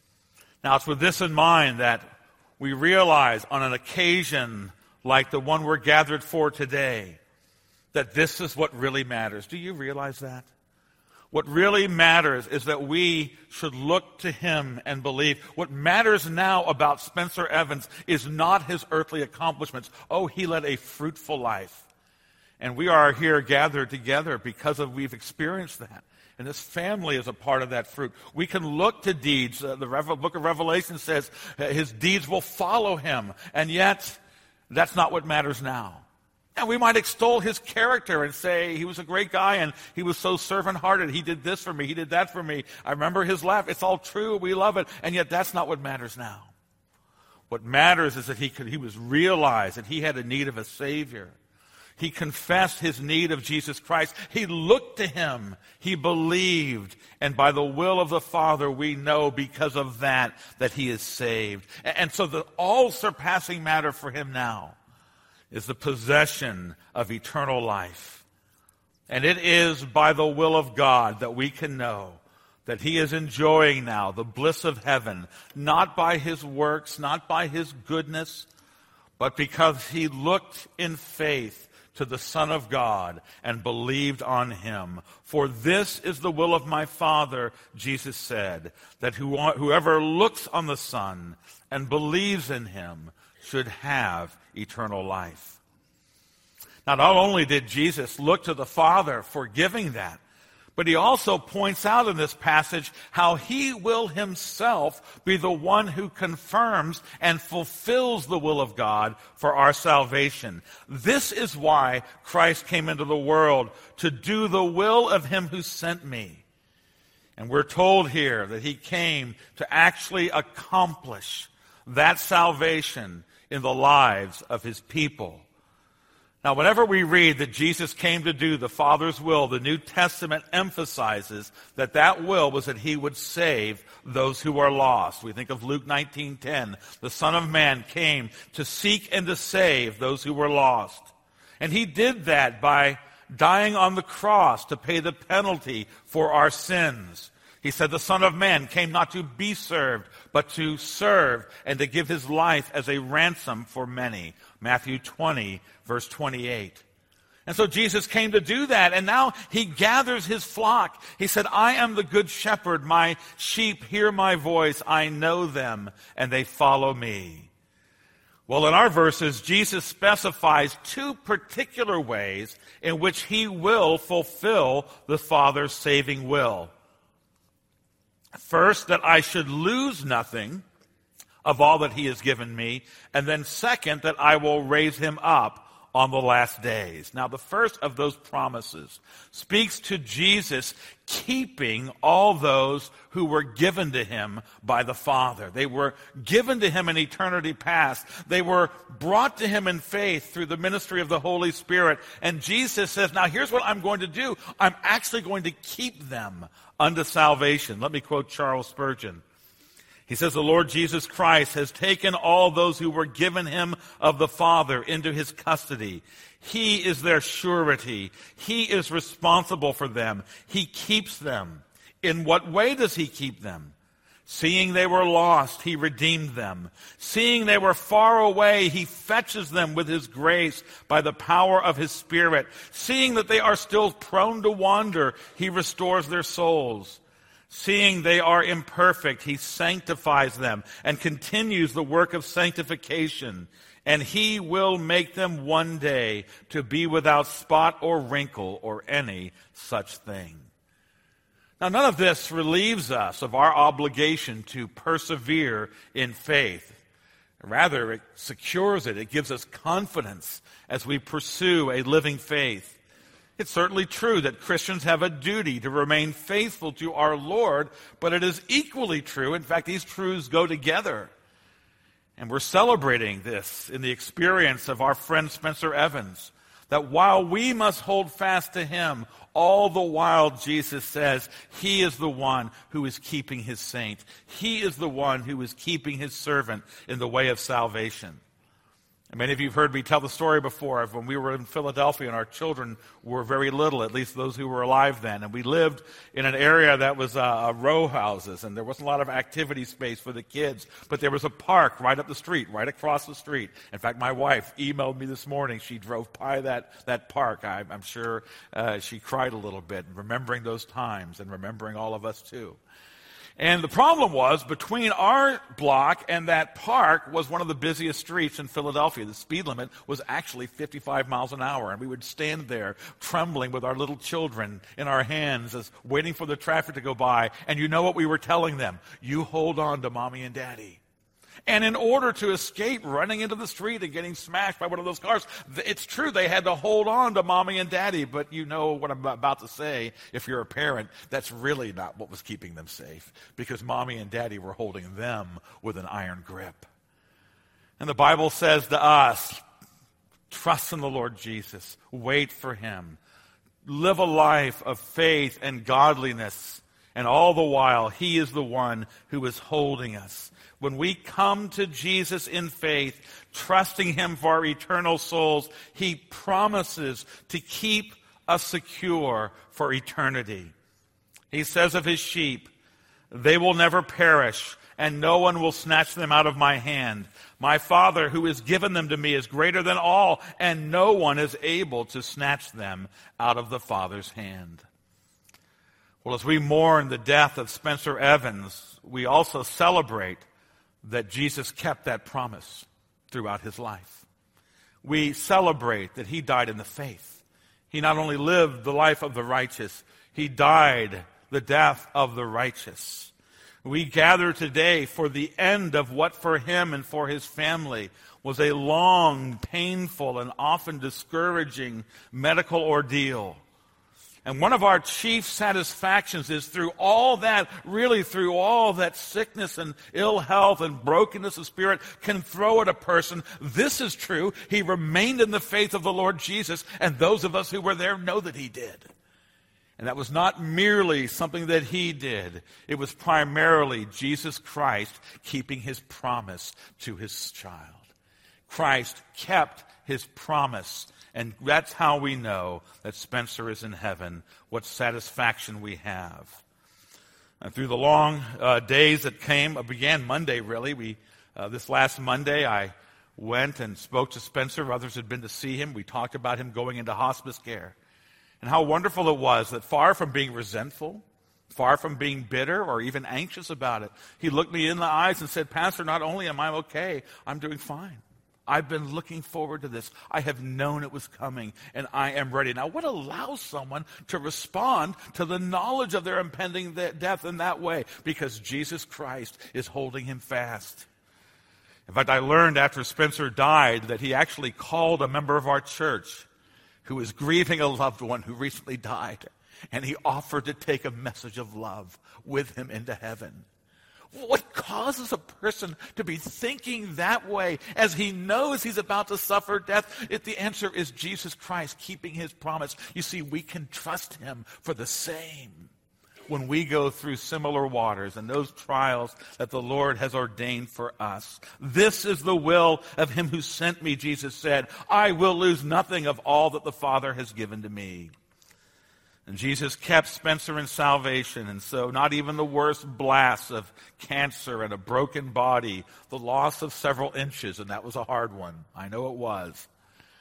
Now, it's with this in mind that we realize on an occasion like the one we're gathered for today, that this is what really matters. Do you realize that? What really matters is that we should look to him and believe. What matters now about Spencer Evans is not his earthly accomplishments. Oh, he led a fruitful life. And we are here gathered together because we've experienced that. And this family is a part of that fruit. We can look to deeds. The book of Revelation says his deeds will follow him. And yet, that's not what matters now. And we might extol his character and say he was a great guy and he was so servant-hearted. He did this for me. He did that for me. I remember his laugh. It's all true. We love it. And yet, that's not what matters now. What matters is that he was realized that he had a need of a Savior. He confessed his need of Jesus Christ. He looked to him. He believed. And by the will of the Father, we know because of that he is saved. And so the all-surpassing matter for him now is the possession of eternal life. And it is by the will of God that we can know that he is enjoying now the bliss of heaven, not by his works, not by his goodness, but because he looked in faith to the Son of God and believed on him. For this is the will of my Father, Jesus said, that whoever looks on the Son and believes in him should have eternal life. Now, not only did Jesus look to the Father for giving that, but he also points out in this passage how he will himself be the one who confirms and fulfills the will of God for our salvation. This is why Christ came into the world, to do the will of him who sent me. And we're told here that he came to actually accomplish that salvation in the lives of his people. Now, whenever we read that Jesus came to do the Father's will, the New Testament emphasizes that will was that he would save those who are lost. We think of Luke 19:10. The Son of Man came to seek and to save those who were lost. And he did that by dying on the cross to pay the penalty for our sins. He said the Son of Man came not to be served, but to serve and to give his life as a ransom for many. Matthew 20, verse 28. And so Jesus came to do that, and now he gathers his flock. He said, I am the good shepherd. My sheep hear my voice. I know them, and they follow me. Well, in our verses, Jesus specifies two particular ways in which he will fulfill the Father's saving will. First, that I should lose nothing of all that he has given me. And then second, that I will raise him up on the last days. Now, the first of those promises speaks to Jesus keeping all those who were given to him by the Father. They were given to him in eternity past. They were brought to him in faith through the ministry of the Holy Spirit. And Jesus says, now here's what I'm going to do. I'm actually going to keep them unto salvation. Let me quote Charles Spurgeon. He says, the Lord Jesus Christ has taken all those who were given him of the Father into his custody. He is their surety. He is responsible for them. He keeps them. In what way does he keep them? Seeing they were lost, he redeemed them. Seeing they were far away, he fetches them with his grace by the power of his Spirit. Seeing that they are still prone to wander, he restores their souls. Seeing they are imperfect, he sanctifies them and continues the work of sanctification. And he will make them one day to be without spot or wrinkle or any such thing. Now, none of this relieves us of our obligation to persevere in faith. Rather, it secures it. It gives us confidence as we pursue a living faith. It's certainly true that Christians have a duty to remain faithful to our Lord, but it is equally true. In fact, these truths go together. And we're celebrating this in the experience of our friend Spencer Evans, that while we must hold fast to him, all the while Jesus says he is the one who is keeping his saint. He is the one who is keeping his servant in the way of salvation. And many of you have heard me tell the story before of when we were in Philadelphia and our children were very little, at least those who were alive then. And we lived in an area that was row houses, and there wasn't a lot of activity space for the kids. But there was a park right up the street, right across the street. In fact, my wife emailed me this morning. She drove by that park. I'm sure she cried a little bit, remembering those times and remembering all of us too. And the problem was, between our block and that park was one of the busiest streets in Philadelphia. The speed limit was actually 55 miles an hour, and we would stand there trembling with our little children in our hands, as waiting for the traffic to go by. And you know what we were telling them? You hold on to Mommy and Daddy. And in order to escape running into the street and getting smashed by one of those cars, it's true, they had to hold on to Mommy and Daddy. But you know what I'm about to say, if you're a parent, that's really not what was keeping them safe, because Mommy and Daddy were holding them with an iron grip. And the Bible says to us, trust in the Lord Jesus, wait for him, live a life of faith and godliness, and all the while, he is the one who is holding us. When we come to Jesus in faith, trusting him for our eternal souls, he promises to keep us secure for eternity. He says of his sheep, they will never perish, and no one will snatch them out of my hand. My Father, who has given them to me, is greater than all, and no one is able to snatch them out of the Father's hand. Well, as we mourn the death of Spencer Evans, we also celebrate that Jesus kept that promise throughout his life. We celebrate that he died in the faith. He not only lived the life of the righteous, he died the death of the righteous. We gather today for the end of what for him and for his family was a long, painful, and often discouraging medical ordeal. And one of our chief satisfactions is through all that sickness and ill health and brokenness of spirit can throw at a person, this is true. He remained in the faith of the Lord Jesus, and those of us who were there know that he did. And that was not merely something that he did. It was primarily Jesus Christ keeping his promise to his child. Christ kept his promise. And that's how we know that Spencer is in heaven, what satisfaction we have. And through the long days that began Monday really. This last Monday I went and spoke to Spencer. Others had been to see him. We talked about him going into hospice care. And how wonderful it was that far from being resentful, far from being bitter or even anxious about it, he looked me in the eyes and said, Pastor, not only am I okay, I'm doing fine. I've been looking forward to this. I have known it was coming, and I am ready. Now, what allows someone to respond to the knowledge of their impending death in that way? Because Jesus Christ is holding him fast. In fact, I learned after Spencer died that he actually called a member of our church who was grieving a loved one who recently died, and he offered to take a message of love with him into heaven. What causes a person to be thinking that way as he knows he's about to suffer death? The answer is Jesus Christ keeping his promise. You see, we can trust him for the same when we go through similar waters and those trials that the Lord has ordained for us. This is the will of him who sent me, Jesus said. I will lose nothing of all that the Father has given to me. And Jesus kept Spencer in salvation, and so not even the worst blasts of cancer and a broken body, the loss of several inches, and that was a hard one. I know it was.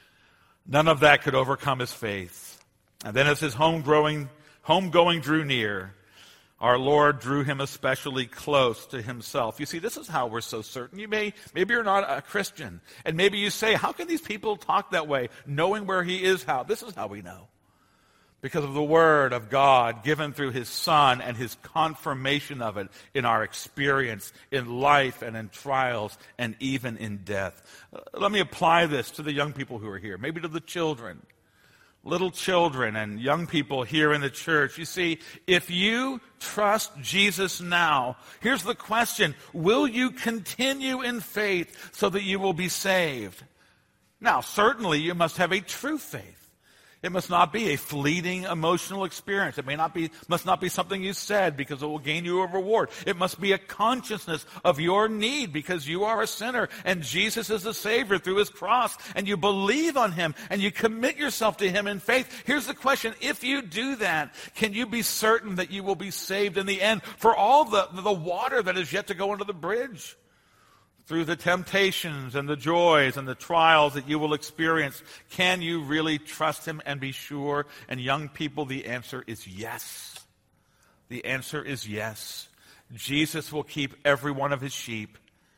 None of that could overcome his faith. And then as his homegoing drew near, our Lord drew him especially close to himself. You see, this is how we're so certain. Maybe you're not a Christian, and maybe you say, how can these people talk that way, knowing where he is? This is how we know. Because of the Word of God given through His Son and His confirmation of it in our experience, in life and in trials and even in death. Let me apply this to the young people who are here, maybe to the children, little children and young people here in the church. You see, if you trust Jesus now, here's the question: will you continue in faith so that you will be saved? Now, certainly you must have a true faith. It must not be a fleeting emotional experience. It must not be something you said because it will gain you a reward. It must be a consciousness of your need because you are a sinner and Jesus is the Savior through His cross, and you believe on Him and you commit yourself to Him in faith. Here's the question: if you do that, can you be certain that you will be saved in the end for all the water that is yet to go under the bridge? Through the temptations and the joys and the trials that you will experience, can you really trust Him and be sure? And young people, the answer is yes. The answer is yes. Jesus will keep every one of His sheep.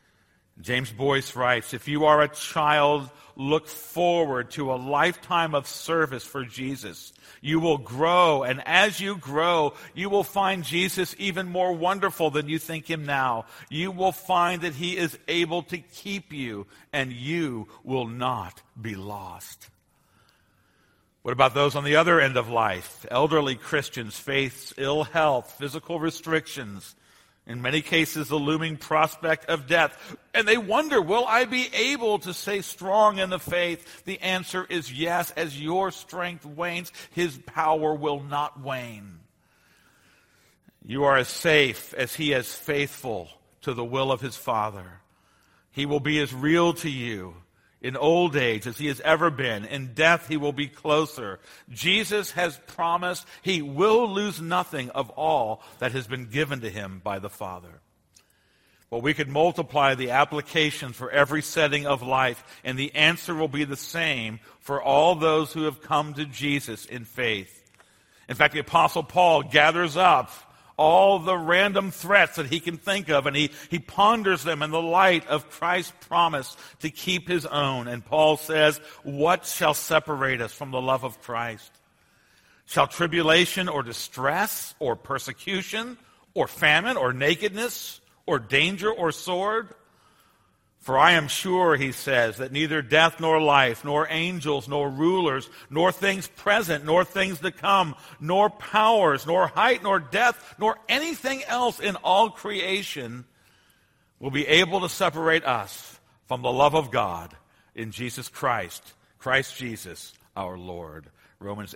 James Boyce writes, if you are a child, look forward to a lifetime of service for Jesus. You will grow, and as you grow, you will find Jesus even more wonderful than you think Him now. You will find that He is able to keep you, and you will not be lost. What about those on the other end of life? Elderly Christians face ill health, physical restrictions, in many cases the looming prospect of death. And they wonder, will I be able to stay strong in the faith? The answer is yes. As your strength wanes, His power will not wane. You are as safe as He is faithful to the will of His Father. He will be as real to you in old age as He has ever been. In death, He will be closer. Jesus has promised He will lose nothing of all that has been given to Him by the Father. Well, we could multiply the applications for every setting of life, and the answer will be the same for all those who have come to Jesus in faith. In fact, the Apostle Paul gathers up all the random threats that he can think of, and he ponders them in the light of Christ's promise to keep His own. And Paul says, what shall separate us from the love of Christ? Shall tribulation or distress or persecution or famine or nakedness or danger or sword? For I am sure, he says, that neither death nor life, nor angels, nor rulers, nor things present, nor things to come, nor powers, nor height, nor depth, nor anything else in all creation will be able to separate us from the love of God in Jesus Christ, Christ Jesus our Lord. Romans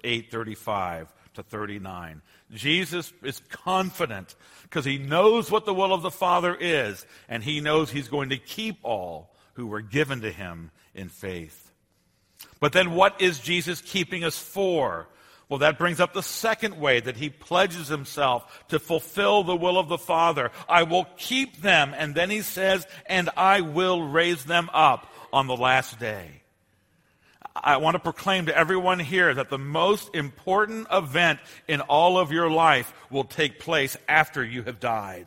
8:35-39. Jesus is confident because He knows what the will of the Father is, and He knows He's going to keep all who were given to Him in faith. But then what is Jesus keeping us for? Well, that brings up the second way that He pledges Himself to fulfill the will of the Father. I will keep them, and then He says, and I will raise them up on the last day. I want to proclaim to everyone here that the most important event in all of your life will take place after you have died.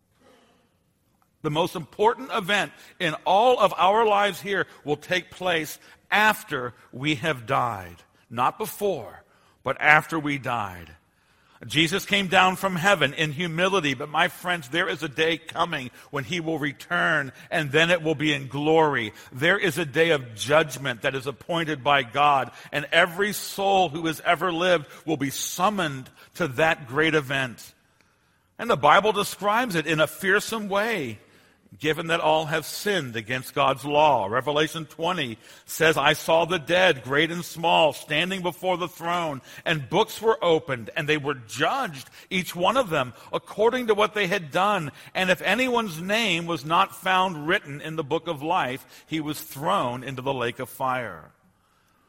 The most important event in all of our lives here will take place after we have died. Not before, but after we died. Jesus came down from heaven in humility, but my friends, there is a day coming when He will return, and then it will be in glory. There is a day of judgment that is appointed by God, and every soul who has ever lived will be summoned to that great event. And the Bible describes it in a fearsome way, given that all have sinned against God's law. Revelation 20 says, I saw the dead, great and small, standing before the throne, and books were opened, and they were judged, each one of them, according to what they had done. And if anyone's name was not found written in the book of life, he was thrown into the lake of fire.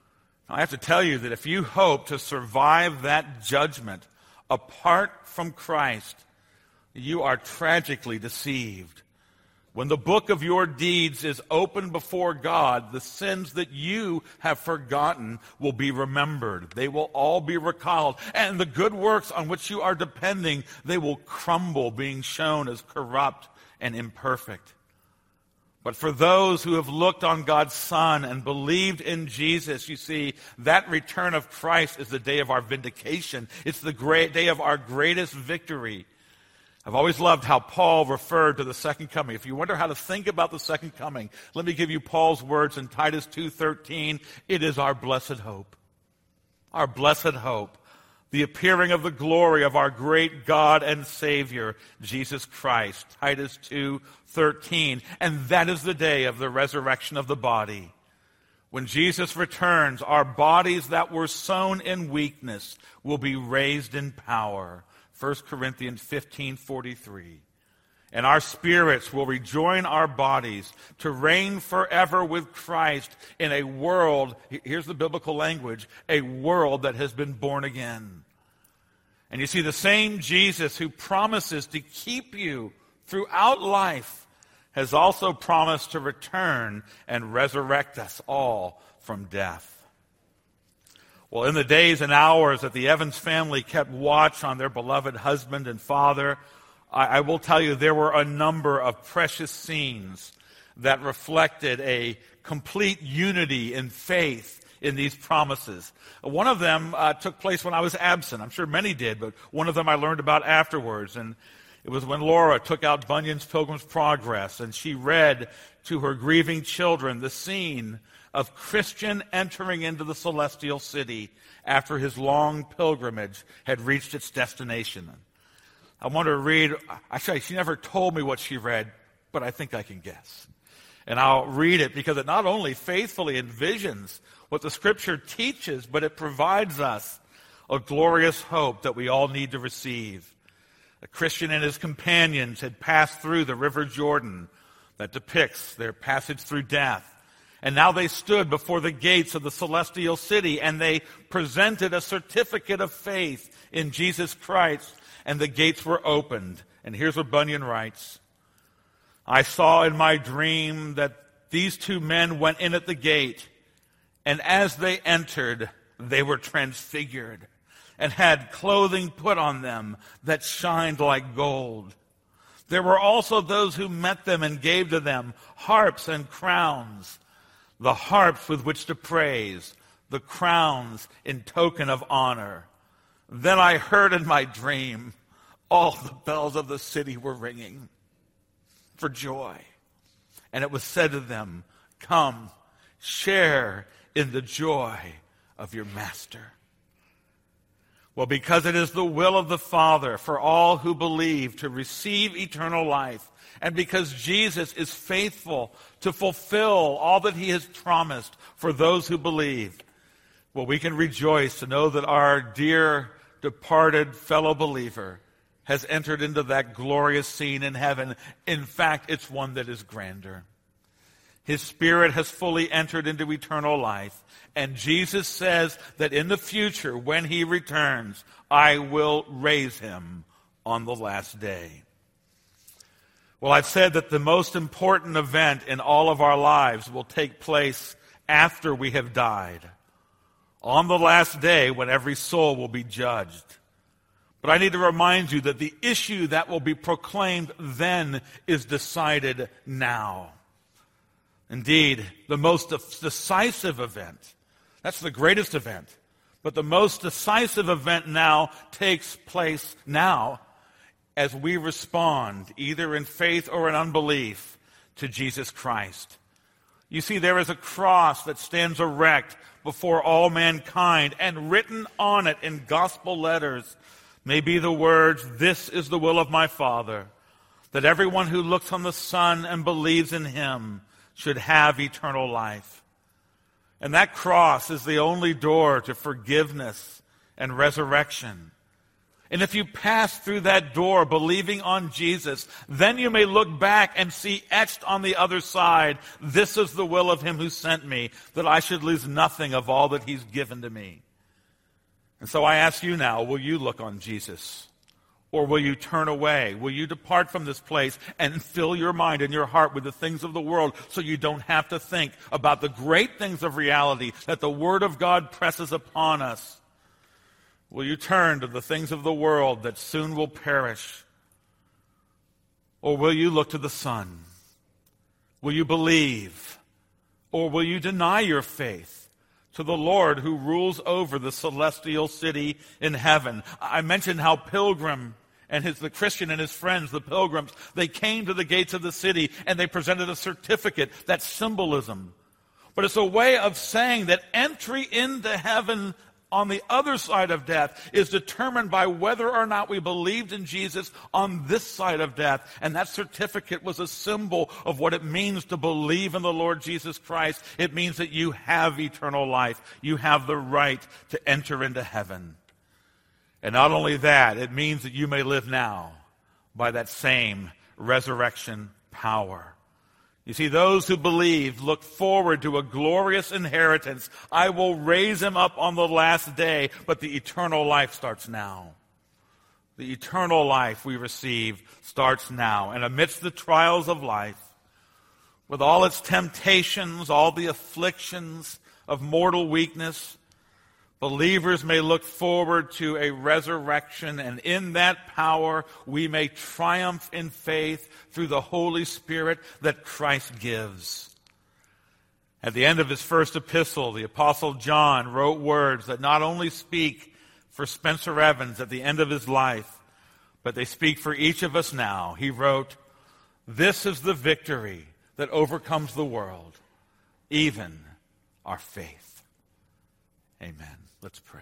I have to tell you that if you hope to survive that judgment apart from Christ, you are tragically deceived. When the book of your deeds is opened before God, the sins that you have forgotten will be remembered. They will all be recalled. And the good works on which you are depending, they will crumble, being shown as corrupt and imperfect. But for those who have looked on God's Son and believed in Jesus, you see, that return of Christ is the day of our vindication. It's the great day of our greatest victory. I've always loved how Paul referred to the second coming. If you wonder how to think about the second coming, let me give you Paul's words in Titus 2:13. It is our blessed hope. Our blessed hope. The appearing of the glory of our great God and Savior, Jesus Christ. Titus 2:13. And that is the day of the resurrection of the body. When Jesus returns, our bodies that were sown in weakness will be raised in power. 1 Corinthians 15:43. And our spirits will rejoin our bodies to reign forever with Christ in a world, here's the biblical language, a world that has been born again. And you see, the same Jesus who promises to keep you throughout life has also promised to return and resurrect us all from death. Well, in the days and hours that the Evans family kept watch on their beloved husband and father, I will tell you there were a number of precious scenes that reflected a complete unity in faith in these promises. One of them took place when I was absent. I'm sure many did, but one of them I learned about afterwards. And it was when Laura took out Bunyan's Pilgrim's Progress, and she read to her grieving children the scene of Christian entering into the celestial city after his long pilgrimage had reached its destination. I want to read, actually she never told me what she read, but I think I can guess. And I'll read it because it not only faithfully envisions what the Scripture teaches, but it provides us a glorious hope that we all need to receive. A Christian and his companions had passed through the River Jordan that depicts their passage through death. And now they stood before the gates of the celestial city, and they presented a certificate of faith in Jesus Christ, and the gates were opened. And here's what Bunyan writes. I saw in my dream that these two men went in at the gate, and as they entered, they were transfigured, and had clothing put on them that shined like gold. There were also those who met them and gave to them harps and crowns, the harps with which to praise, the crowns in token of honor. Then I heard in my dream all the bells of the city were ringing for joy. And it was said to them, come, share in the joy of your master. Well, because it is the will of the Father for all who believe to receive eternal life, and because Jesus is faithful to fulfill all that he has promised for those who believe, well, we can rejoice to know that our dear departed fellow believer has entered into that glorious scene in heaven. In fact, it's one that is grander. His Spirit has fully entered into eternal life. And Jesus says that in the future, when he returns, I will raise him on the last day. Well, I've said that the most important event in all of our lives will take place after we have died, on the last day when every soul will be judged. But I need to remind you that the issue that will be proclaimed then is decided now. Indeed, the most decisive event, that's the greatest event, but the most decisive event now takes place now as we respond, either in faith or in unbelief, to Jesus Christ. You see, there is a cross that stands erect before all mankind, and written on it in gospel letters may be the words, this is the will of my Father, that everyone who looks on the Son and believes in him should have eternal life. And that cross is the only door to forgiveness and resurrection. And if you pass through that door believing on Jesus, then you may look back and see etched on the other side, this is the will of him who sent me, that I should lose nothing of all that he's given to me. And so I ask you now, will you look on Jesus? Or will you turn away? Will you depart from this place and fill your mind and your heart with the things of the world so you don't have to think about the great things of reality that the Word of God presses upon us? Will you turn to the things of the world that soon will perish? Or will you look to the Son? Will you believe? Or will you deny your faith to the Lord who rules over the celestial city in heaven? I mentioned how the Christian and his friends, the pilgrims, they came to the gates of the city and they presented a certificate. That's symbolism. But it's a way of saying that entry into heaven on the other side of death is determined by whether or not we believed in Jesus on this side of death. And that certificate was a symbol of what it means to believe in the Lord Jesus Christ. It means that you have eternal life. You have the right to enter into heaven. And not only that, it means that you may live now by that same resurrection power. You see, those who believe look forward to a glorious inheritance. I will raise him up on the last day, but the eternal life starts now. The eternal life we receive starts now. And amidst the trials of life, with all its temptations, all the afflictions of mortal weakness, believers may look forward to a resurrection, and in that power we may triumph in faith through the Holy Spirit that Christ gives. At the end of his first epistle, the Apostle John wrote words that not only speak for Spencer Evans at the end of his life, but they speak for each of us now. He wrote, "This is the victory that overcomes the world, even our faith." Amen. Let's pray.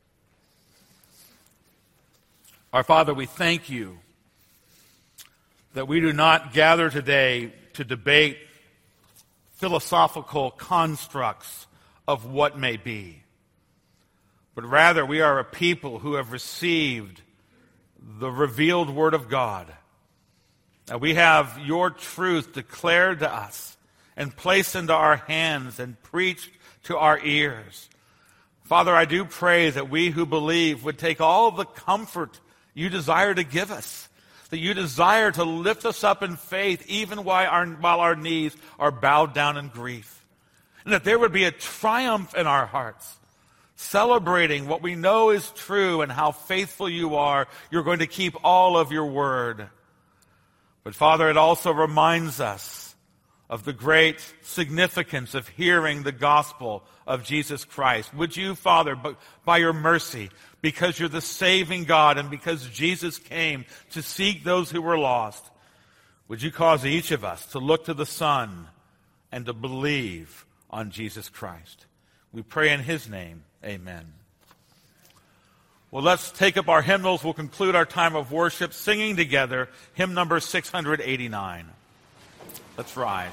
Our Father, we thank you that we do not gather today to debate philosophical constructs of what may be, but rather we are a people who have received the revealed Word of God. And we have your truth declared to us and placed into our hands and preached to our ears. Father, I do pray that we who believe would take all the comfort you desire to give us, that you desire to lift us up in faith even while our knees are bowed down in grief, and that there would be a triumph in our hearts, celebrating what we know is true and how faithful you are. You're going to keep all of your word. But Father, it also reminds us of the great significance of hearing the gospel of Jesus Christ. Would you, Father, by your mercy, because you're the saving God and because Jesus came to seek those who were lost, would you cause each of us to look to the Son and to believe on Jesus Christ? We pray in his name, amen. Well, let's take up our hymnals. We'll conclude our time of worship singing together hymn number 689. Let's rise.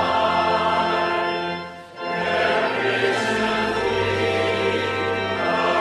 There is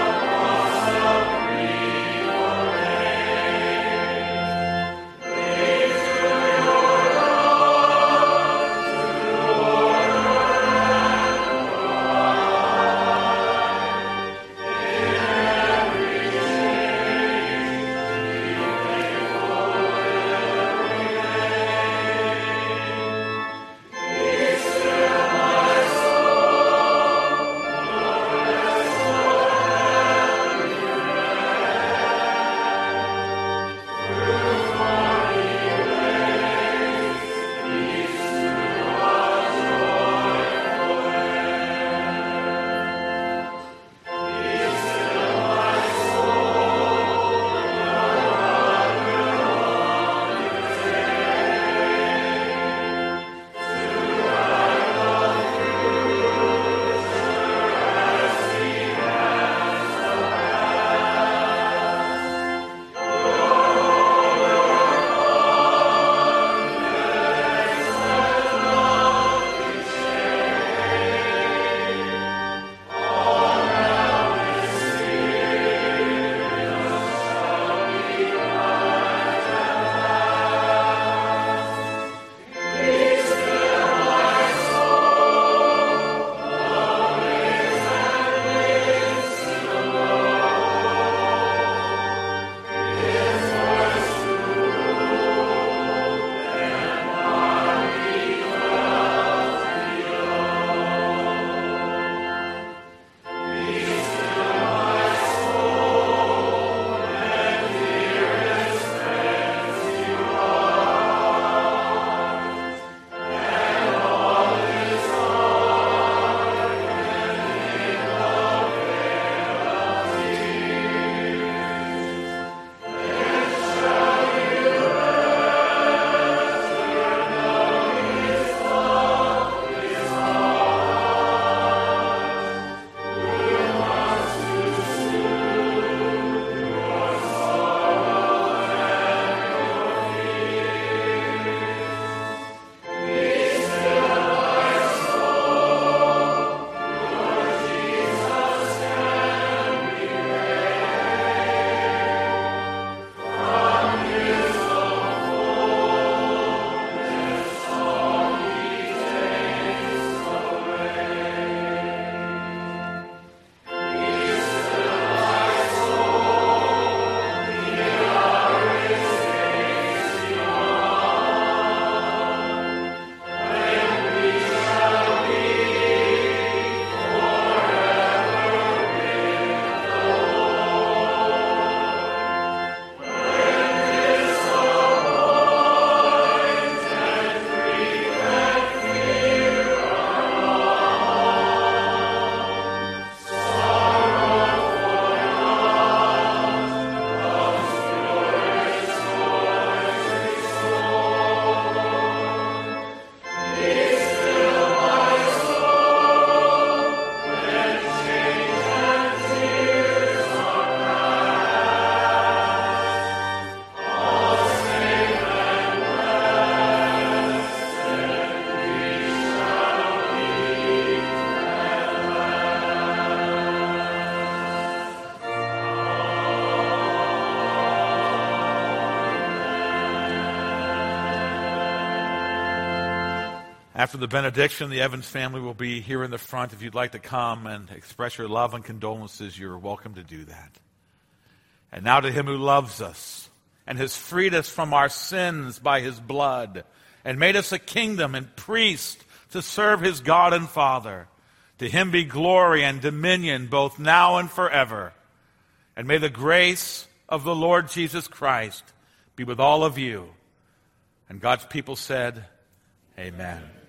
After the benediction, the Evans family will be here in the front. If you'd like to come and express your love and condolences, you're welcome to do that. And now to him who loves us and has freed us from our sins by his blood and made us a kingdom and priest to serve his God and Father. To him be glory and dominion both now and forever. And may the grace of the Lord Jesus Christ be with all of you. And God's people said, Amen.